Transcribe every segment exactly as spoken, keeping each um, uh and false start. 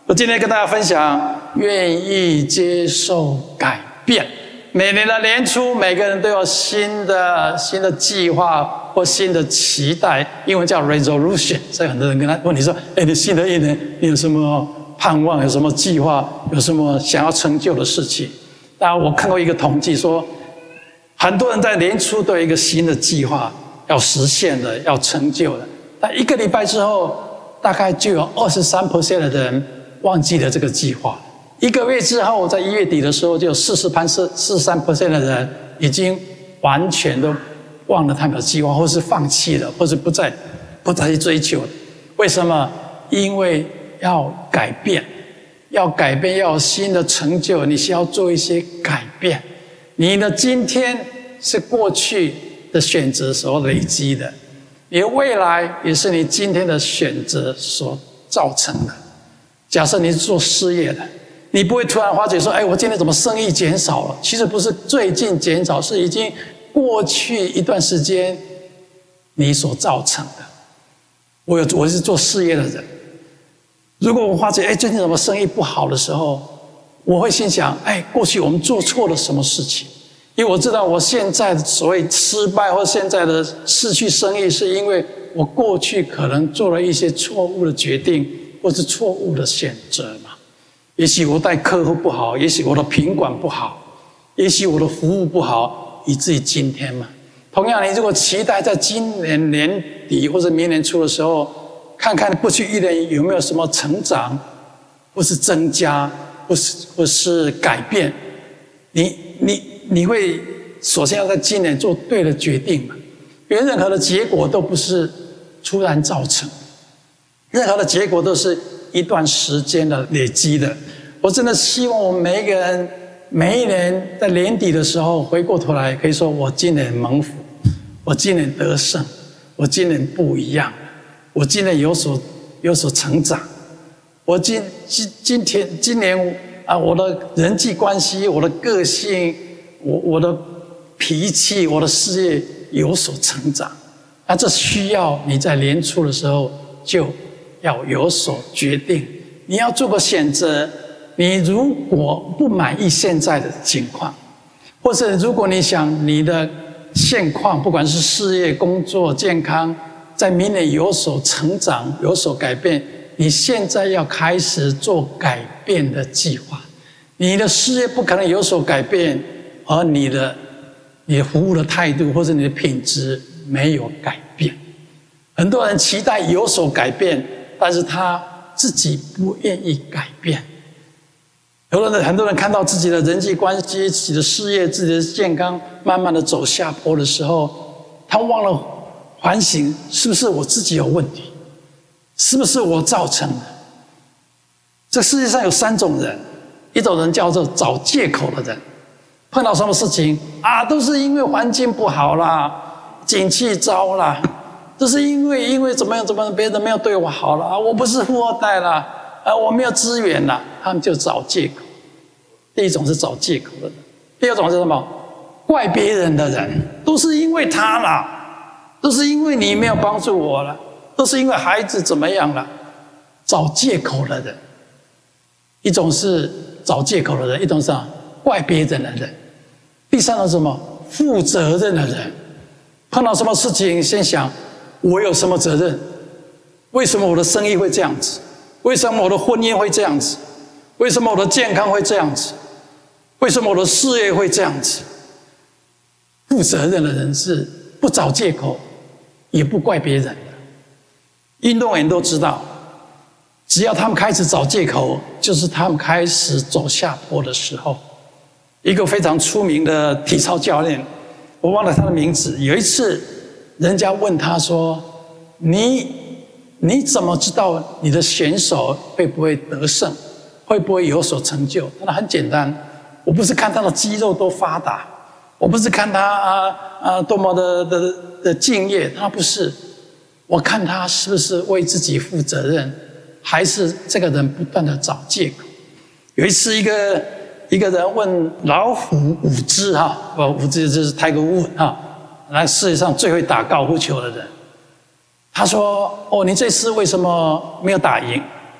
我今天跟大家分享，愿意接受改变。每年的年初，每个人都有新的新的计划或新的期待，英文叫 resolution。所以很多人跟他问你说：“哎，你新的一年你有什么盼望？有什么计划？有什么想要成就的事情？”当然，我看过一个统计说，很多人在年初都有一个新的计划要实现的、要成就的，但一个礼拜之后，大概就有 百分之二十三 的人忘记了这个计划。一个月之后，在一月底的时候，就有四十三 percent 的人已经完全都忘了他们的计划，或是放弃了，或是不再不再去追求了。为什么？因为要改变，要改变，要有新的成就，你需要做一些改变。你的今天是过去的选择所累积的，你的未来也是你今天的选择所造成的。假设你是做事业的，你不会突然发觉说：“哎，我今天怎么生意减少了？”其实不是最近减少，是已经过去一段时间你所造成的。我有我是做事业的人，如果我发觉哎最近怎么生意不好的时候，我会心想：哎，过去我们做错了什么事情？因为我知道我现在所谓失败或现在的失去生意，是因为我过去可能做了一些错误的决定，或是错误的选择嘛。也许我带客户不好，也许我的品管不好，也许我的服务不好，以至于今天嘛。同样，你如果期待在今年年底或者明年初的时候，看看过去一年有没有什么成长，或是增加，或是或是改变，你你你会首先要在今年做对的决定嘛。因为任何的结果都不是突然造成，任何的结果都是一段时间的累积的。我真的希望我们每一个人每一年在年底的时候回过头来可以说：我今年蒙福，我今年得胜，我今年不一样，我今年有所有所成长，我今今今天今年啊，我的人际关系，我的个性，我我的脾气，我的事业有所成长。那这需要你在年初的时候就要有所决定，你要做个选择。你如果不满意现在的情况，或者如果你想你的现况，不管是事业、工作、健康，在明年有所成长、有所改变，你现在要开始做改变的计划。你的事业不可能有所改变，而你的你的服务的态度或者你的品质没有改变。很多人期待有所改变，但是他自己不愿意改变。有的人很多人看到自己的人际关系、自己的事业、自己的健康慢慢的走下坡的时候，他忘了反省，是不是我自己有问题？是不是我造成的？这世界上有三种人，一种人叫做找借口的人，碰到什么事情啊，都是因为环境不好啦，景气糟啦，都是因为因为怎么样怎么样，别人没有对我好啦，我不是富二代啦，啊，我没有资源啦，他们就找借口。第一种是找借口的人，第二种是什么？怪别人的人，都是因为他啦，都是因为你没有帮助我了，都是因为孩子怎么样了，找借口的人。一种是找借口的人，一种是什么？怪别人的人。第三种是什么？负责任的人。碰到什么事情，先想我有什么责任？为什么我的生意会这样子？为什么我的婚姻会这样子？为什么我的健康会这样子？为什么我的事业会这样子？负责任的人是不找借口，也不怪别人的。运动员都知道，只要他们开始找借口，就是他们开始走下坡的时候。一个非常出名的体操教练，我忘了他的名字。有一次，人家问他说：“你你怎么知道你的选手会不会得胜，会不会有所成就？”他说：“很简单，我不是看他的肌肉多发达，我不是看他啊啊多么的的的敬业，他不是，我看他是不是为自己负责任，还是这个人不断的找借口。”有一次，一个一个人问老虎伍兹哈，伍兹就是Tiger Woods哈，那世界上最会打高尔夫球的人。他说：“哦，你这次为什么没有打赢？”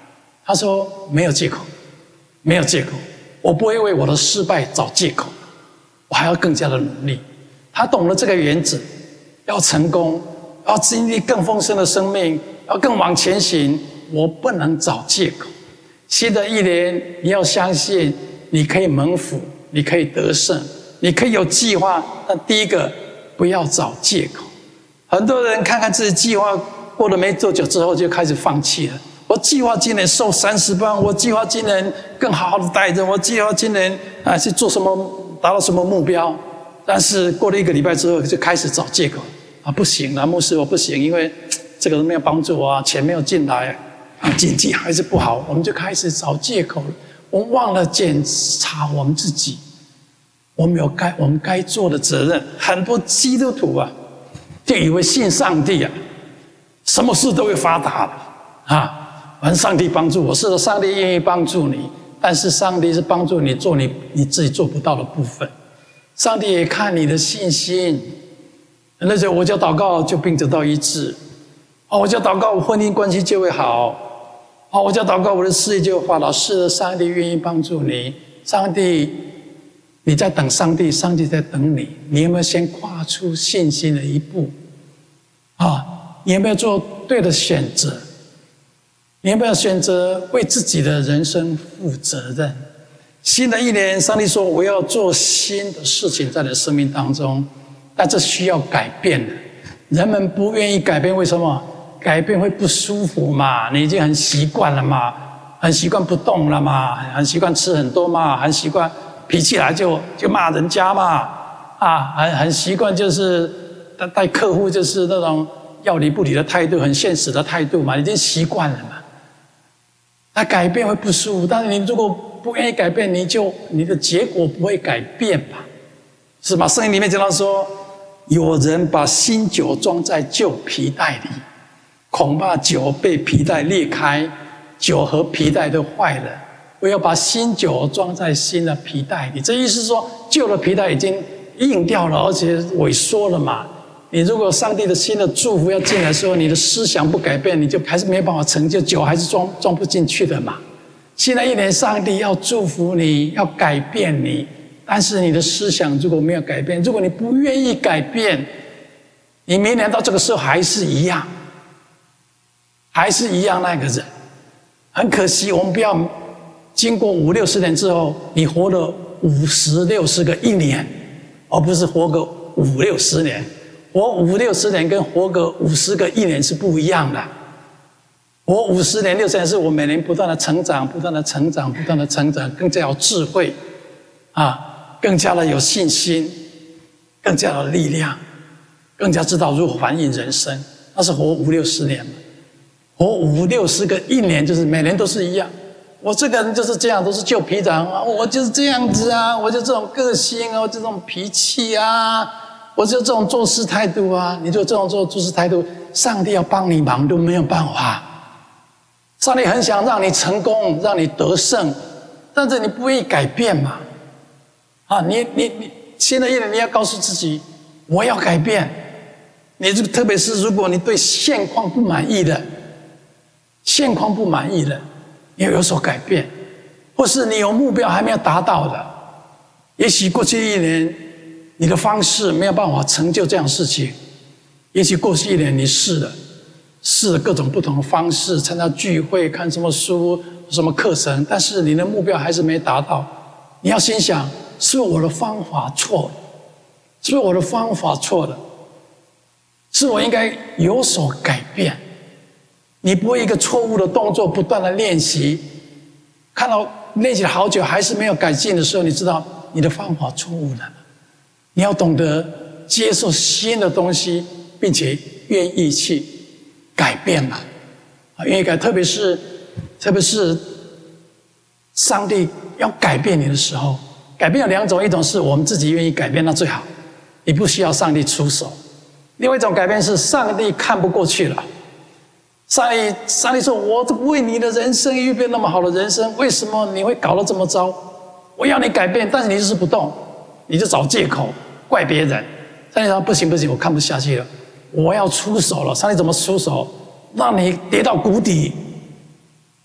他说没有借口，没有借口，我不会为我的失败找借口，我还要更加的努力。他懂了这个原则，要成功，要经历更丰盛的生命，要更往前行，我不能找借口。新的一年，你要相信你可以蒙福，你可以得胜，你可以有计划。但第一个，不要找借口。很多人看看自己计划过了没多久之后，就开始放弃了。我计划今年瘦三十磅，我计划今年更好好的待着，我计划今年啊去做什么，达到什么目标。但是过了一个礼拜之后，就开始找借口啊，不行了，牧师我不行，因为这个没有帮助啊，钱没有进来啊，经济还是不好，我们就开始找借口了。我们忘了检查我们自己，我们有该我们该做的责任。很多基督徒啊，就以为信上帝啊，什么事都会发达的啊，反正上帝帮助我，是的，上帝愿意帮助你，但是上帝是帮助你做你你自己做不到的部分。上帝也看你的信心。那时候我叫祷告，就病得到医治；哦，我叫祷告，我婚姻关系就会好；哦，我叫祷告，我的事业就会发达。是的，上帝愿意帮助你。上帝，你在等上帝，上帝在等你。你有没有先跨出信心的一步？啊，你有没有做对的选择？你有没有选择为自己的人生负责任？新的一年，上帝说我要做新的事情在你的生命当中，但这需要改变的。人们不愿意改变，为什么？改变会不舒服嘛，你已经很习惯了嘛，很习惯不动了嘛，很习惯吃很多嘛，很习惯脾气来就就骂人家嘛，啊，很很习惯就是带客户就是那种要理不理的态度，很现实的态度嘛，已经习惯了嘛。那改变会不舒服，但是你如果不愿意改变，你就你的结果不会改变吧？是吧？圣经里面讲到说，有人把新酒装在旧皮袋里，恐怕酒被皮袋裂开，酒和皮袋都坏了。我要把新酒装在新的皮袋里，这意思是说，旧的皮袋已经硬掉了，而且萎缩了嘛。你如果上帝的新的祝福要进来的时候，你的思想不改变，你就还是没有办法成就，酒还是装装不进去的嘛。新的一年，上帝要祝福你，要改变你，但是你的思想如果没有改变，如果你不愿意改变，你明年到这个时候还是一样，还是一样那个人。很可惜，我们不要经过五六十年之后，你活了五十六十个一年，而不是活个五六十年。活五六十年跟活个五十个一年是不一样的。活五十年、六十年是我每年不断的成长、不断的成长、不断的成长，更加有智慧，啊，更加的有信心，更加有力量，更加知道如何反映人生。那是活五六十年嘛，活五六十个一年就是每年都是一样。我这个人就是这样，都是旧皮囊啊，我就是这样子啊，我就这种个性啊，我就这种脾气啊，我就这种做事态度啊。你就这种做做事态度，上帝要帮你忙都没有办法。上帝很想让你成功，让你得胜，但是你不愿意改变嘛？啊，你你你，新的一年你要告诉自己，我要改变。你这个特别是如果你对现况不满意的，现况不满意的，你要有所改变，或是你有目标还没有达到的，也许过去一年你的方式没有办法成就这样的事情，也许过去一年你试了。试了各种不同的方式，参加聚会、看什么书、什么课程，但是你的目标还是没达到。你要心想：是我的方法错了，是我的方法错了，是我应该有所改变。你不会一个错误的动作不断的练习，看到练习了好久还是没有改进的时候，你知道你的方法错误了。你要懂得接受新的东西，并且愿意去改变嘛，啊，愿意改，特别是特别是上帝要改变你的时候，改变有两种，一种是我们自己愿意改变，那最好，你不需要上帝出手；另外一种改变是上帝看不过去了，上帝上帝说：“我为你的人生预备那么好的人生，为什么你会搞得这么糟？我要你改变，但是你就是不动，你就找借口怪别人。”上帝说：“不行不行，我看不下去了。”我要出手了，上帝怎么出手？让你跌到谷底，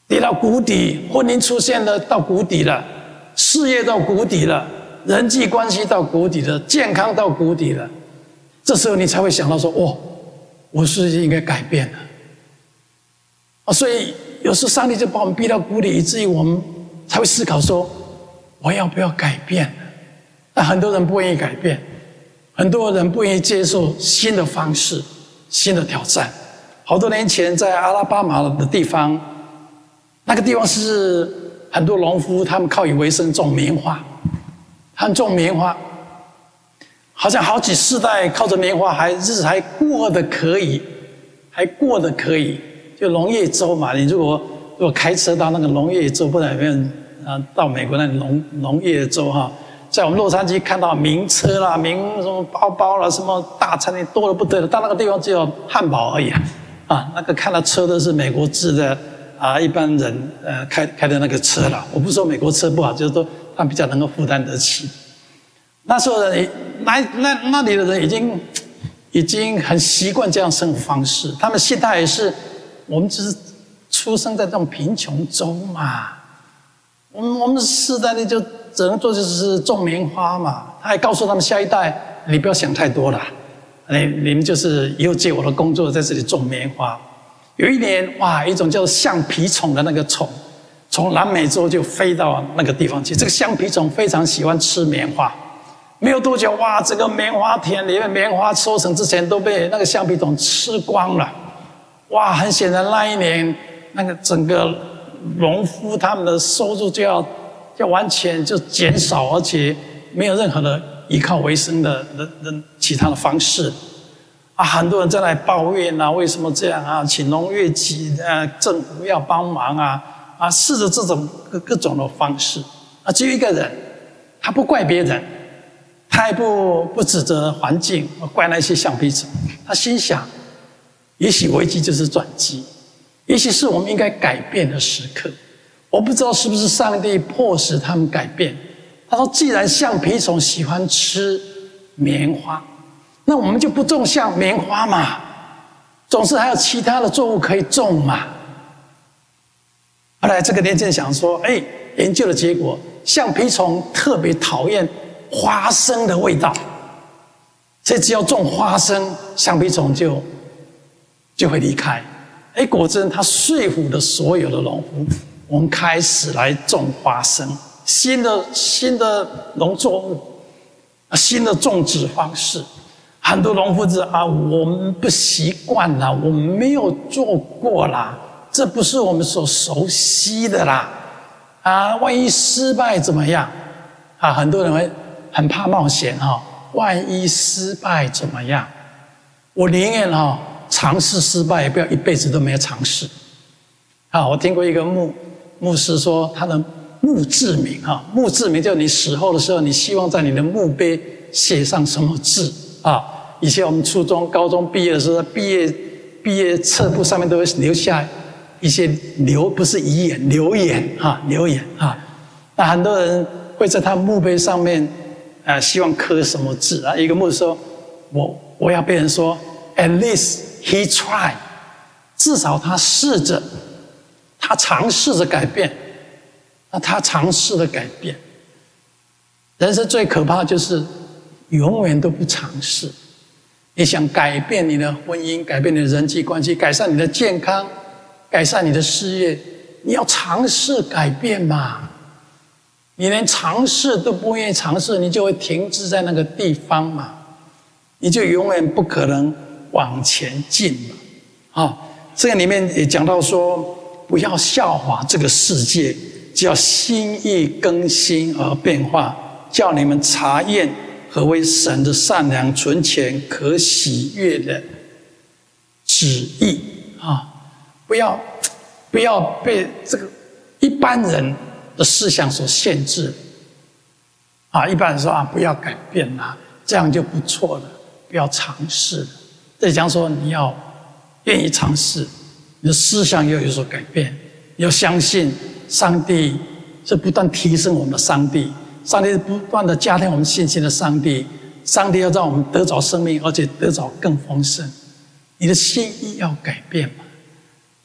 跌到谷底，婚姻出现了到谷底了，事业到谷底了，人际关系到谷底了，健康到谷底了，这时候你才会想到说：哦，我是不是应该改变了？啊，所以有时上帝就把我们逼到谷底，以至于我们才会思考说：我要不要改变？那很多人不愿意改变，很多人不愿意接受新的方式、新的挑战。好多年前在阿拉巴马的地方，那个地方是很多农夫他们靠以为生，种棉花，他们种棉花，好像好几世代靠着棉花还日子还过得可以，还过得可以。就农业州嘛，你如果如果开车到那个农业州，不然有没有啊？到美国那个农农业州哈，在我们洛杉矶看到名车啦、名什么包包啦、什么大餐厅多得不得了，到那个地方只有汉堡而已啊！啊，那个看到车都是美国制的啊，一般人呃开开的那个车啦。我不是说美国车不好，就是说他们比较能够负担得起。那时候人那那那里的人已经已经很习惯这样生活方式，他们心态也是。我们只是出生在这种贫穷州嘛，我们我们世代的就只能做就是种棉花嘛。他还告诉他们下一代，你不要想太多了，你你们就是以后借我的工作在这里种棉花。有一年，哇，一种叫橡皮虫的那个虫，从南美洲就飞到那个地方去。这个橡皮虫非常喜欢吃棉花，没有多久，哇，这个棉花田里面棉花收成之前都被那个橡皮虫吃光了。哇，很显然那一年那个整个农夫他们的收入就要就完全就减少，而且没有任何的依靠为生的的的其他的方式啊！很多人在那里抱怨啊，为什么这样啊？请农业局呃政府要帮忙啊啊！试着这种各各种的方式啊，只有一个人，他不怪别人，他也不不指责环境，怪那些橡皮虫，他心想。也许危机就是转机，也许是我们应该改变的时刻。我不知道是不是上帝迫使他们改变。他说：“既然橡皮虫喜欢吃棉花，那我们就不种像棉花嘛，总是还有其他的作物可以种嘛。”后来这个年轻人想说：“哎，研究的结果，橡皮虫特别讨厌花生的味道，所以只要种花生，橡皮虫就。”就会离开。哎，果真他说服了所有的农夫，我们开始来种花生，新的新的农作物，新的种植方式。很多农夫是啊，我们不习惯啦，我们没有做过啦，这不是我们所熟悉的啦。啊，万一失败怎么样？啊，很多人会很怕冒险哈、哦，万一失败怎么样？我宁愿哈。尝试失败，也不要一辈子都没有尝试。啊，我听过一个牧牧师说，他的墓志铭啊，墓志铭就是你死后的时候，你希望在你的墓碑写上什么字啊？以前我们初中、高中毕业的时候，毕业毕业册簿上面都会留下一些留，不是遗言，留言啊，留言啊。那很多人会在他墓碑上面，呃，希望刻什么字啊？一个牧师说，我我要被人说 ，at least。He tried， 至少他试着，他尝试着改变，那他尝试着改变。人生最可怕的就是永远都不尝试。你想改变你的婚姻，改变你的人际关系，改善你的健康，改善你的事业，你要尝试改变嘛。你连尝试都不愿意尝试，你就会停滞在那个地方嘛，你就永远不可能。往前进嘛，啊，这个里面也讲到说，不要效法这个世界，只要心意更新而变化，叫你们查验何为神的善良、纯全、可喜悦的旨意啊！不要不要被这个一般人的思想所限制啊！一般人说啊，不要改变啦、啊，这样就不错了，不要尝试。这讲说你要愿意尝试，你的思想要有所改变，你要相信上帝是不断提升我们的上帝，上帝是不断的加添我们信心的上帝，上帝要让我们得着生命，而且得着更丰盛。你的心意要改变嘛？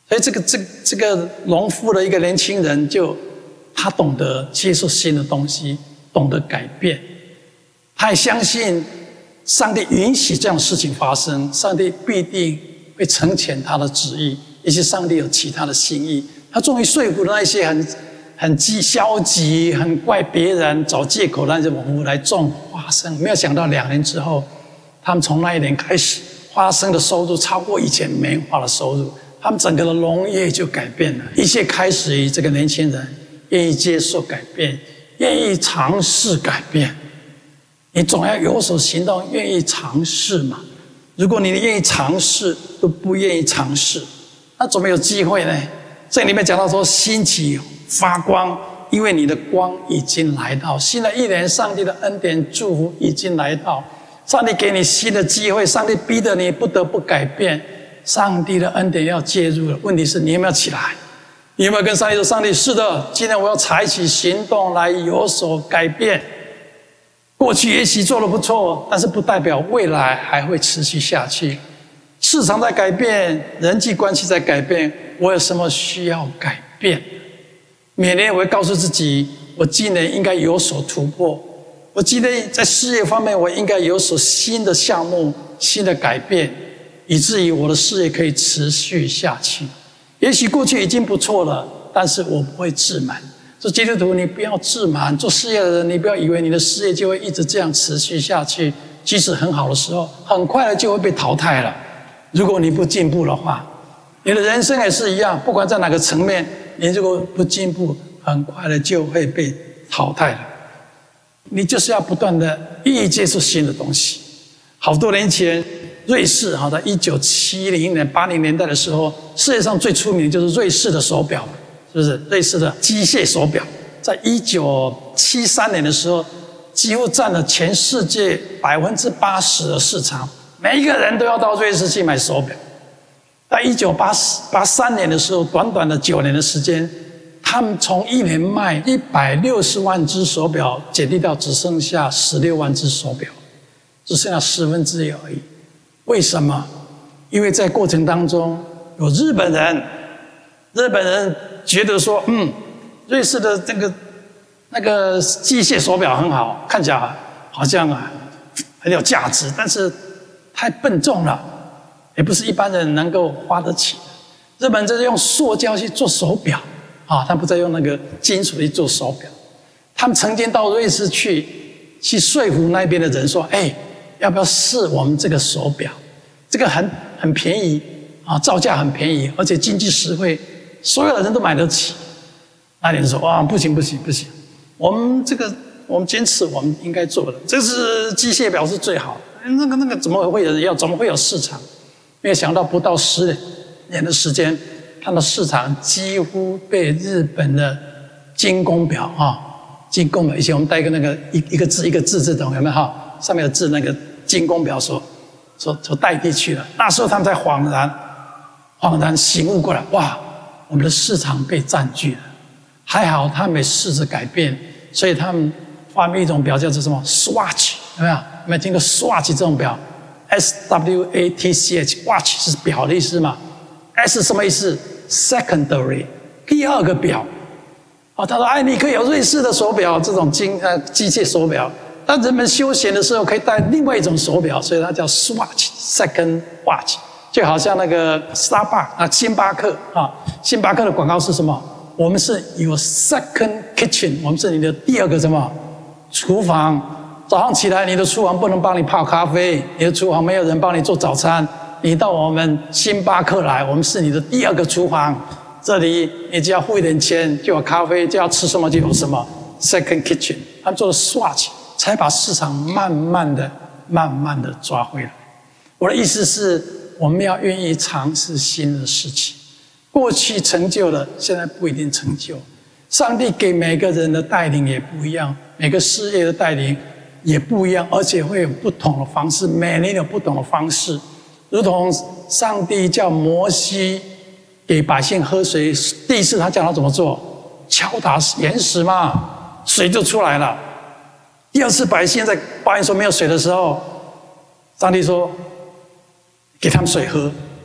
所以这个这个这个农夫的一个年轻人就，他懂得接受新的东西，懂得改变，他也相信上帝允许这样的事情发生，上帝必定会成全他的旨意，也许上帝有其他的心意。他终于说服了那些很很消极、很怪别人、找借口的那些农夫来种花生。没有想到两年之后，他们从那一年开始，花生的收入超过以前棉花的收入，他们整个的农业就改变了。一切开始于这个年轻人愿意接受改变，愿意尝试改变。你总要有所行动，愿意尝试嘛。如果你愿意尝试都不愿意尝试，那怎么有机会呢？这里面讲到说兴起发光，因为你的光已经来到。新的一年，上帝的恩典祝福已经来到，上帝给你新的机会，上帝逼得你不得不改变，上帝的恩典要介入了。问题是你有没有起来？你有没有跟上帝说，上帝是的，今天我要采取行动来有所改变。过去也许做得不错，但是不代表未来还会持续下去。市场在改变，人际关系在改变，我有什么需要改变？每年我会告诉自己，我今年应该有所突破，我今年在事业方面我应该有所新的项目、新的改变，以至于我的事业可以持续下去。也许过去已经不错了，但是我不会自满。做基督徒，你不要自满；做事业的人，你不要以为你的事业就会一直这样持续下去。即使很好的时候，很快的就会被淘汰了。如果你不进步的话，你的人生也是一样，不管在哪个层面，你如果不进步，很快的就会被淘汰了。你就是要不断的愿意接触新的东西。好多年前，瑞士哈，在一九七零年、八零年代的时候，世界上最出名的就是瑞士的手表。是不是瑞士的机械手表，在一九七三年的时候，几乎占了全世界百分之八十的市场，每一个人都要到瑞士去买手表。在一九八三年的时候，短短的九年的时间，他们从一年卖一百六十万只手表，减低到只剩下十六万只手表，只剩下十分之一而已。为什么？因为在过程当中有日本人，日本人觉得说，嗯，瑞士的这个那个机械手表很好，看起来好像啊很有价值，但是太笨重了，也不是一般人能够花得起。日本人就是用塑胶去做手表啊，他不再用那个金属去做手表。他们曾经到瑞士去，去说服那边的人说，哎，要不要试我们这个手表？这个很很便宜啊，造价很便宜，而且经济实惠。所有的人都买得起。那你说哇，不行不行不行，我们这个我们坚持我们应该做的，这是机械表是最好的。那个那个怎么会有人要？怎么会有市场？没有想到不到十年的时间，它的市场几乎被日本的精工表啊，精工表以前我们带一个那个一一个字一个字字懂有没有哈？上面的字那个精工表所所所代替去了。那时候他们才恍然恍然醒悟过来，哇！我们的市场被占据了，还好他们也试着改变，所以他们发明一种表叫做什么 Swatch， 有没有？有没有听过 Swatch 这种表 ？S W A T C H，Watch 是表的意思嘛 ？S 什么意思 ？Secondary， 第二个表。哦，他说，哎，你可以有瑞士的手表，这种精呃机械手表，但人们休闲的时候可以戴另外一种手表，所以它叫 Swatch，Second Watch。就好像那个 Starbucks 啊，星巴克啊，星巴克的广告是什么？我们是有 second kitchen， 我们是你的第二个什么厨房。早上起来，你的厨房不能帮你泡咖啡，你的厨房没有人帮你做早餐，你到我们星巴克来，我们是你的第二个厨房。这里你只要付一点钱，就有咖啡，就要吃什么就有什么 second kitchen。他们做了 Swatch， 才把市场慢慢的、慢慢的抓回来。我的意思是，我们要愿意尝试新的事情，过去成就了，现在不一定成就。上帝给每个人的带领也不一样，每个事业的带领也不一样，而且会有不同的方式，每年有不同的方式。如同上帝叫摩西给百姓喝水，第一次他叫他怎么做？敲打岩石嘛，水就出来了。第二次百姓在抱怨说没有水的时候，上帝说给他们水喝，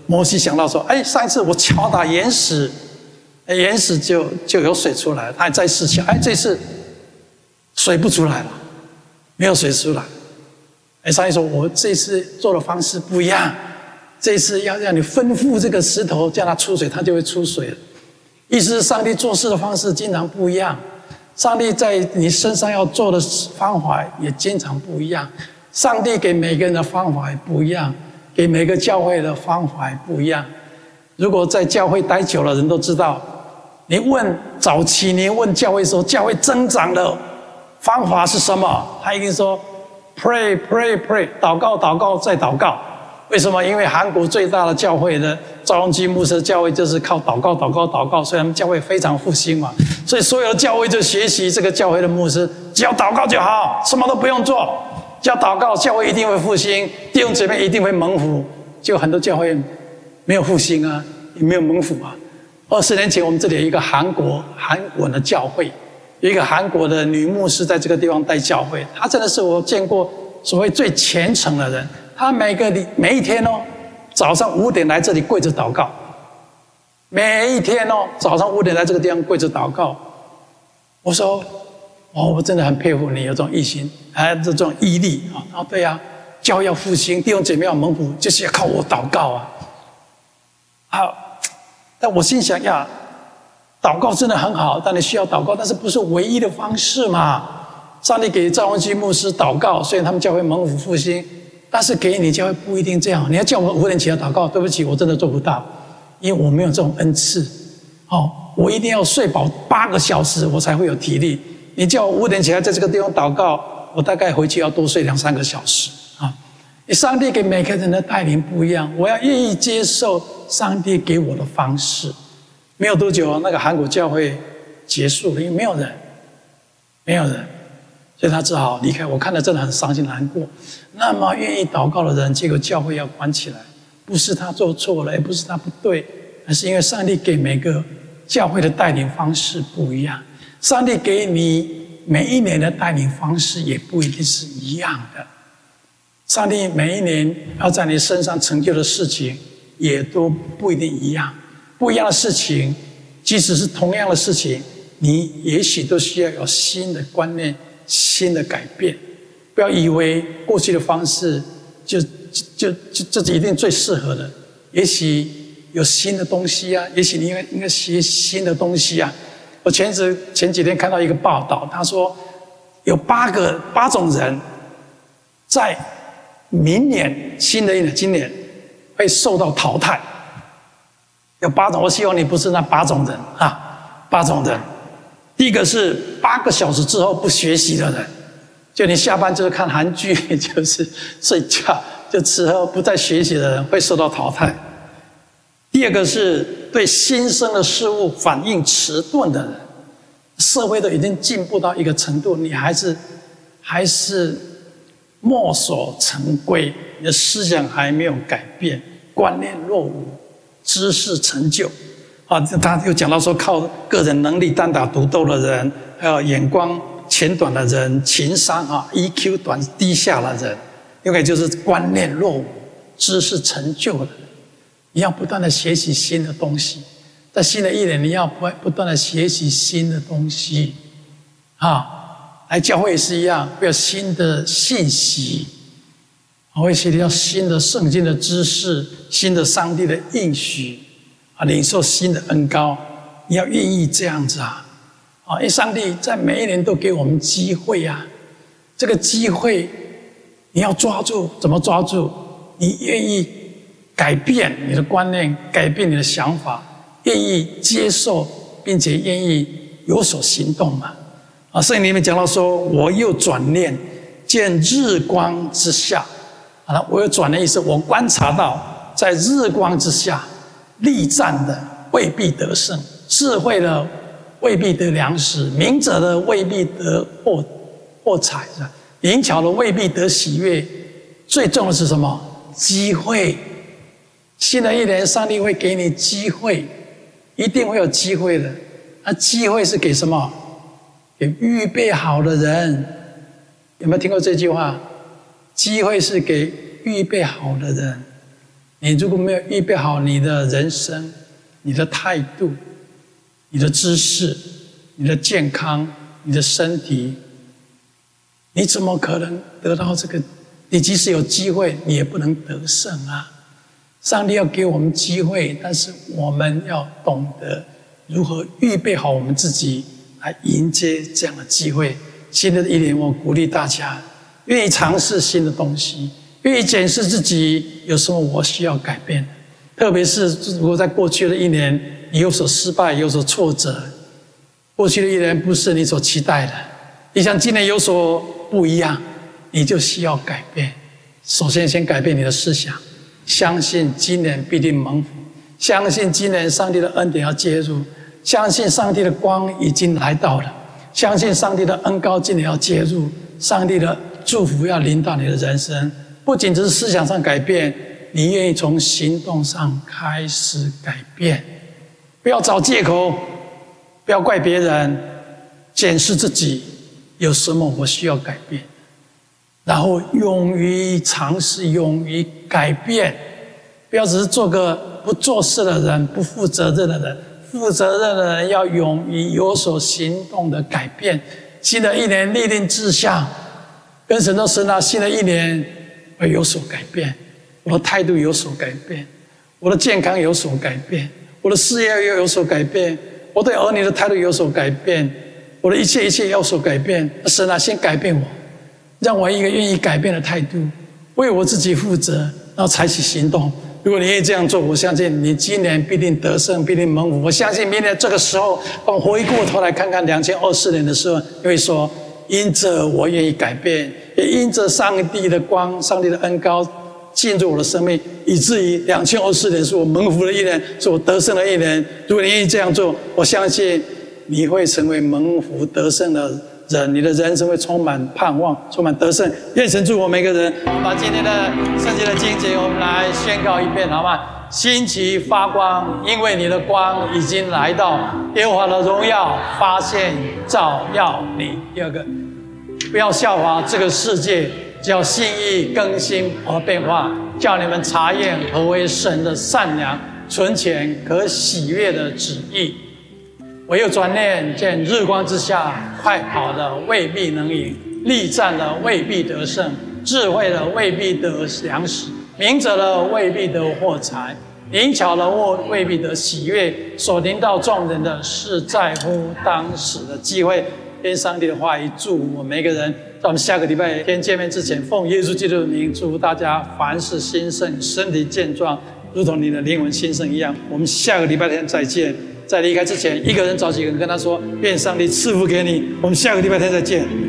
摩西想到说：“哎，上一次我敲打岩石，岩石就就有水出来，他再试敲，哎，这次水不出来了，没有水出来。哎，上帝说：我这次做的方式不一样，这次要让你吩咐这个石头叫它出水，它就会出水了。意思是上帝做事的方式经常不一样，上帝在你身上要做的方法也经常不一样，上帝给每个人的方法也不一样，给每个教会的方法也不一样。如果在教会待久了，人都知道，你问早期你问教会说教会增长的方法是什么，他一定说 pray pray pray， 祷告祷告再祷告。为什么？因为韩国最大的教会的赵荣基牧师教会就是靠祷告祷告祷告，所以他们教会非常复兴嘛，所以所有的教会就学习这个教会的牧师，只要祷告就好，什么都不用做，只要祷告，教会一定会复兴，弟兄姊妹一定会蒙福。就很多教会没有复兴啊，也没有蒙福啊。二十年前我们这里有一个韩国韩文的教会，有一个韩国的女牧师在这个地方带教会，她真的是我见过所谓最虔诚的人。她每个每一天哦，早上五点来这里跪着祷告，每一天哦，早上五点来这个地方跪着祷告。我说，哦，我真的很佩服你有这种毅心，还有这种毅力啊！哦，对啊，教会要复兴，弟兄姐妹要蒙福，就是要靠我祷告啊！好，但我心想呀，祷告真的很好，但你需要祷告，但是不是唯一的方式嘛？上帝给赵荣基牧师祷告，所以他们教会蒙福复兴。但是给你教会不一定这样，你要叫我五点起来祷告，对不起，我真的做不到，因为我没有这种恩赐。哦，我一定要睡饱八个小时，我才会有体力。你叫我五点起来在这个地方祷告，我大概回去要多睡两三个小时啊。上帝给每个人的带领不一样，我要愿意接受上帝给我的方式。没有多久，那个韩国教会结束了，因为没有人，没有人。所以他只好离开，我看了真的很伤心难过。那么愿意祷告的人，结果教会要关起来，不是他做错了，也不是他不对，而是因为上帝给每个教会的带领方式不一样，上帝给你每一年的带领方式也不一定是一样的。上帝每一年要在你身上成就的事情也都不一定一样，不一样的事情，即使是同样的事情，你也许都需要有新的观念、新的改变。不要以为过去的方式就就就这是一定最适合的，也许有新的东西啊，也许你应该应该学新的东西啊。我前时前几天看到一个报道，他说有八个八种人在明年新的一年今年会受到淘汰。有八种，我希望你不是那八种人啊，八种人。第一个是八个小时之后不学习的人，就你下班就是看韩剧，就是睡觉，就吃喝不再学习的人会受到淘汰。第二个是对新生的事物反应迟钝的人，社会都已经进步到一个程度，你还是还是墨守成规，你的思想还没有改变，观念落伍，知识陈旧。啊，他又讲到说，靠个人能力单打独斗的人，还有眼光浅短的人，情商啊 E Q 短低下的人，应该就是观念落伍、知识陈旧的人。你要不断的学习新的东西，在新的一年，你要不不断的学习新的东西啊。来教会也是一样，会有新的信息，会学到新的圣经的知识，新的上帝的应许。啊，领受新的恩膏，你要愿意这样子啊！啊，因为上帝在每一年都给我们机会啊，这个机会你要抓住，怎么抓住？你愿意改变你的观念，改变你的想法，愿意接受，并且愿意有所行动嘛？啊，圣经里面讲到说，我又转念见日光之下，啊，我又转的意思，我观察到在日光之下。力战的未必得胜，智慧的未必得粮食，明哲的未必得获获财，灵巧的未必得喜悦。最重要的是什么？机会。新的一年，上帝会给你机会，一定会有机会的。那机会是给什么？给预备好的人。有没有听过这句话？机会是给预备好的人。 你如果没有预备好你的人生、你的态度、你的知识、你的健康、你的身体，你怎么可能得到这个？你即使有机会，你也不能得胜啊！上帝要给我们机会，但是我们要懂得如何预备好我们自己来迎接这样的机会。新的一年，我鼓励大家愿意尝试新的东西，愿意检视自己有什么我需要改变的。特别是如果在过去的一年你有所失败、有所挫折，过去的一年不是你所期待的，你想今年有所不一样，你就需要改变。首先，先改变你的思想，相信今年必定蒙福，相信今年上帝的恩典要介入，相信上帝的光已经来到了，相信上帝的恩膏今年要介入，上帝的祝福要临到你的人生。不仅只是思想上改变，你愿意从行动上开始改变。不要找借口，不要怪别人，检视自己有什么我需要改变，然后勇于尝试，勇于改变。不要只是做个不做事的人，不负责任的人。负责任的人要勇于有所行动的改变。新的一年立定志向，跟神说：神啊，新的一年会有所改变，我的态度有所改变，我的健康有所改变，我的事业又有所改变，我对儿女的态度有所改变，我的一切一切有所改变。神啊，先改变我，让我一个愿意改变的态度，为我自己负责，然后采取行动。如果你愿意这样做，我相信你今年必定得胜，必定蒙福。我相信明年这个时候，当回过头来看看二零二四年的时候，你会说：因着我愿意改变，也因着上帝的光、上帝的恩膏进入我的生命，以至于二零二四年是我蒙福的一年，是我得胜的一年。如果你愿意这样做，我相信你会成为蒙福得胜的人，你的人生会充满盼望，充满得胜。愿神祝福我每个人。我们把今天的圣经的经节，我们来宣告一遍，好吗？星期发光，因为你的光已经来到，耶和华的荣耀发现照耀你。第二个，不要效法这个世界，只要心意更新而变化，叫你们查验何为神的善良、纯全、可喜悦的旨意。唯有转念见日光之下，快跑的未必能赢，力战的未必得胜，智慧的未必得粮食，明哲的未必得获财，灵巧的未必得喜悦。所临到众人的是在乎当时的机会。愿上帝的话语祝福我们每个人。在我们下个礼拜天见面之前，奉耶稣基督的名祝福大家凡事兴盛，身体健壮，如同你的灵魂兴盛一样。我们下个礼拜天再见。在离开之前，一个人找几个人跟他说：愿上帝赐福给你。我们下个礼拜天再见。